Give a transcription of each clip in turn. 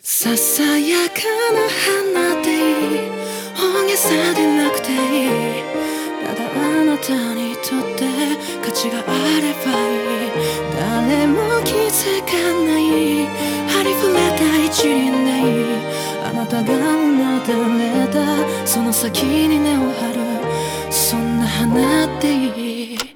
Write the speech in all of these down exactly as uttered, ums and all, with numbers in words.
ささやかな花でいい、大げさでなくていい、ただあなたにとって価値があればいい。誰も気づかないありふれた一輪でいい、あなたがうなだれたその先に根を張る、そんな花でいい。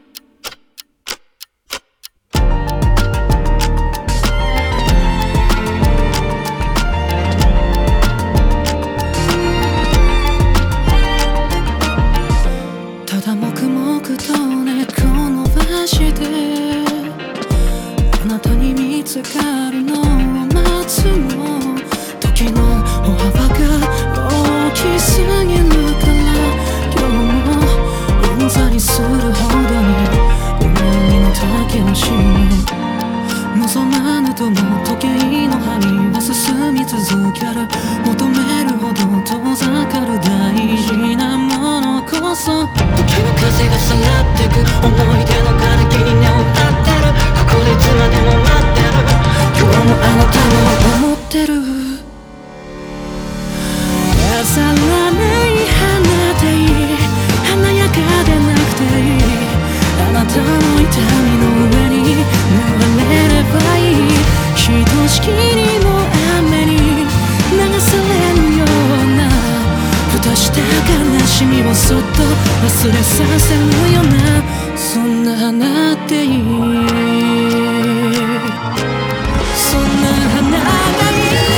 ただ黙々と寝転ばしてあなたに見つかるのを待つの、時の歩幅が大きすぎるから今日もうんざりするほどに思いの丈を知る。望まぬとも時計の針は進み続ける、求めるほど遠ざかる大事なものこそ、時の風がさらってく思い出の枯れ木に根を張ってる、ここでいつまでも待ってる、今日もあなたを思ってる。飾らない花でいい、華やかでなくていい、あなたの痛みの上に乗れればいい。ひとしきりの雨に流されるようなふとした悲しみをそっと忘れさせるような、そんな花でいい、そんな花がいい。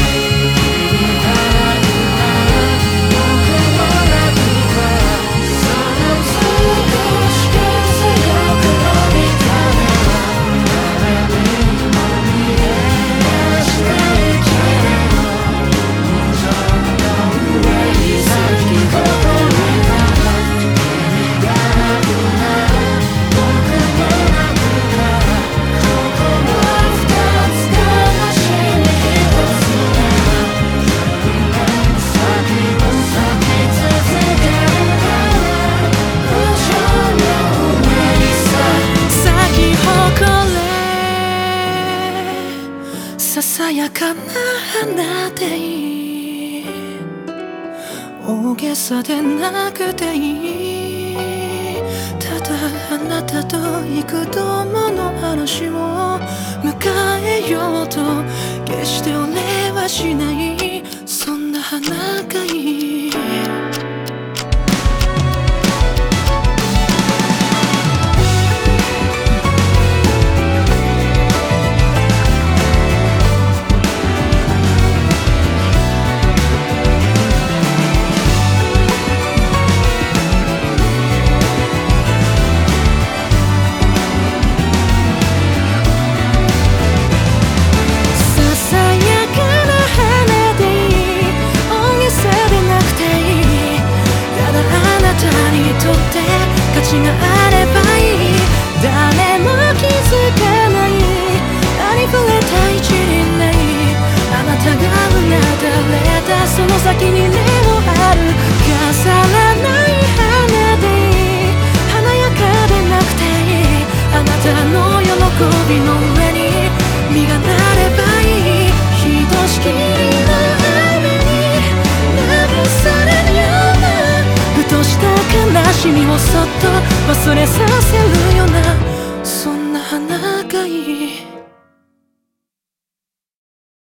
ささやかな花でいい、大げさでなくていい、ただあなたと幾度もの話を迎えようと決してお礼はしない、そんな花がいい。